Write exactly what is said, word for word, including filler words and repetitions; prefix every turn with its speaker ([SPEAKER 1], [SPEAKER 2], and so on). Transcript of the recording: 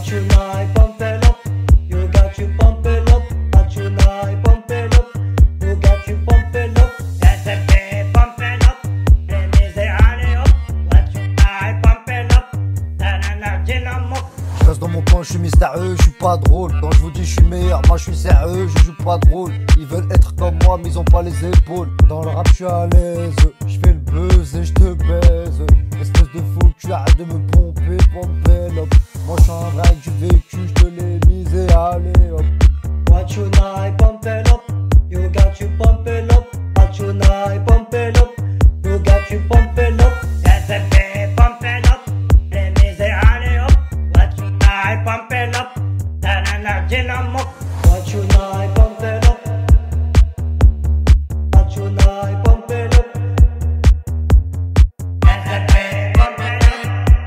[SPEAKER 1] Got you now, pump it up. You got you pump it up. Got you now, pump it up. You got you pump it up.
[SPEAKER 2] S M P, pump it up. Les misérés up. Got you now, pump it up. T'as l'énergie, l'amour.
[SPEAKER 3] Je reste dans mon coin, je suis mystérieux, je suis pas drôle. Quand je vous dis je suis meilleur, moi je suis sérieux, je joue pas drôle. Ils veulent être comme moi, mais ils ont pas les épaules. Dans le rap, je suis à l'aise, je fais le buzz et je te baise. Espèce de fou, tu arrêtes de me pomper pour me